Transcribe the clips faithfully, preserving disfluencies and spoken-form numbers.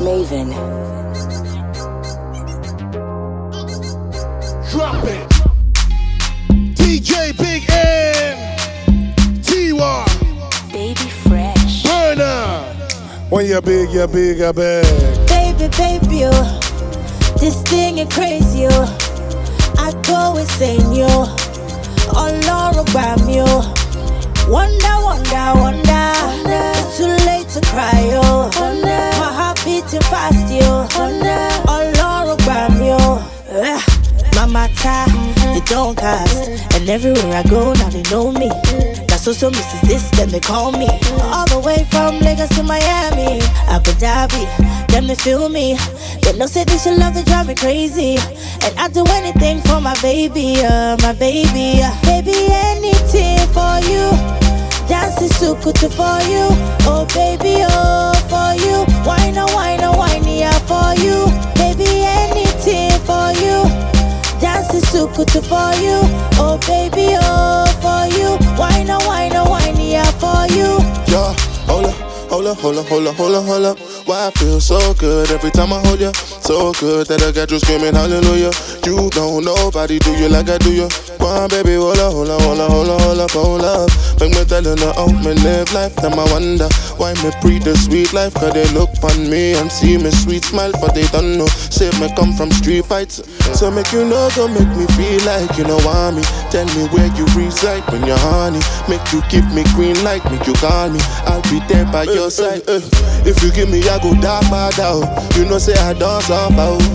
Maven. Drop it. D J Big N. T-Wa. Baby Fresh. Burner. When you're big, you're big, I beg. Baby, baby, oh, this thing is crazy, oh. I go insane, yo. All around me, oh. Wonder, wonder, wonder. It's too late to cry, yo. My heart beating fast, yo. All around me, oh. Ugh. My matter, they don't cast. And everywhere I go, now they know me. Now so so missus this, then they call me. All the way from Lagos to Miami, Abu Dhabi, them they feel me. They know say they should love to drive me crazy. And I do anything for my baby, uh, my baby uh. Baby, anything for you. Dancing sukutu for you. Oh baby, oh for you. Why no, why no, why yeah for you. Baby, anything for you. Dancing sukutu for you. Oh baby, oh for you. Why no, why no, why yeah for you. Yeah, hold up, hold up, hold up, hold up, hold up, hold up. Why I feel so good every time I hold you. So good that I got you screaming hallelujah. You don't nobody do you like I do you. Come on baby, hold up, hold up, hold up, hold up, hold up, hold up. Make me tell you now, me live life. Then I wonder why me breathe the sweet life. Cause they look on me and see me sweet smile. But they don't know, say me come from street fights. So make you know, go make me feel like you know want me. Tell me where you reside when you're honey. Make you give me green light, make you call me. I'll be there by your side. uh, uh. If you give me, I go dark bad out. You know say I don't suffer.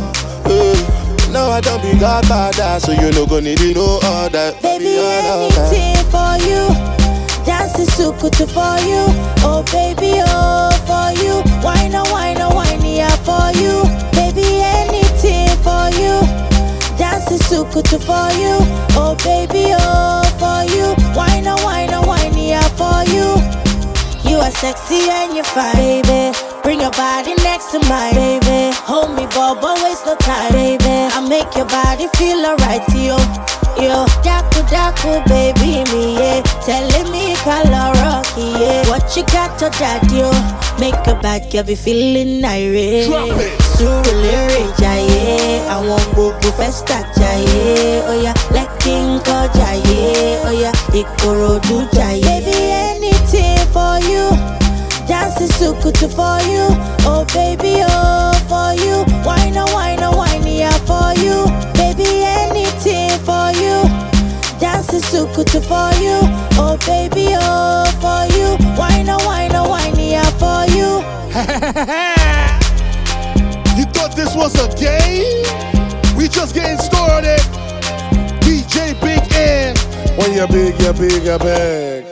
uh. No, I don't be Godfather, so you no gonna need no other. Baby, anything for you. Dancing sukutu for you. Oh baby, oh for you. Why no, why no, why yeah for you. Baby, anything for you. Dancing sukutu for you. Oh baby, oh for you. Why no, why no, why yeah for you. You are sexy and you're fine, baby. Bring your body next to mine, baby. Hold me, but waste no time, baby. I make your body feel alright, yo. Yo, daku daku, baby, me, yeah. Telling me color rocky, yeah. What you got to that, yo? Make a bad girl be feeling irate. Drop it. Surulere, jaye. I want bubu festa, jaye. Oh yeah, like King Ko, jaye. Oh yeah, Ikorodu, jaye. Baby, anything for you. Dancing sukutu for you. Oh baby, oh for you. Why no, why no, why yeah for you. Baby, anything for you. Dancing sukutu for you. Oh baby, oh for you. Why no, why no, why yeah for you. You thought this was a game? We just getting started. D J Big N. When you're big, you're big, I beg.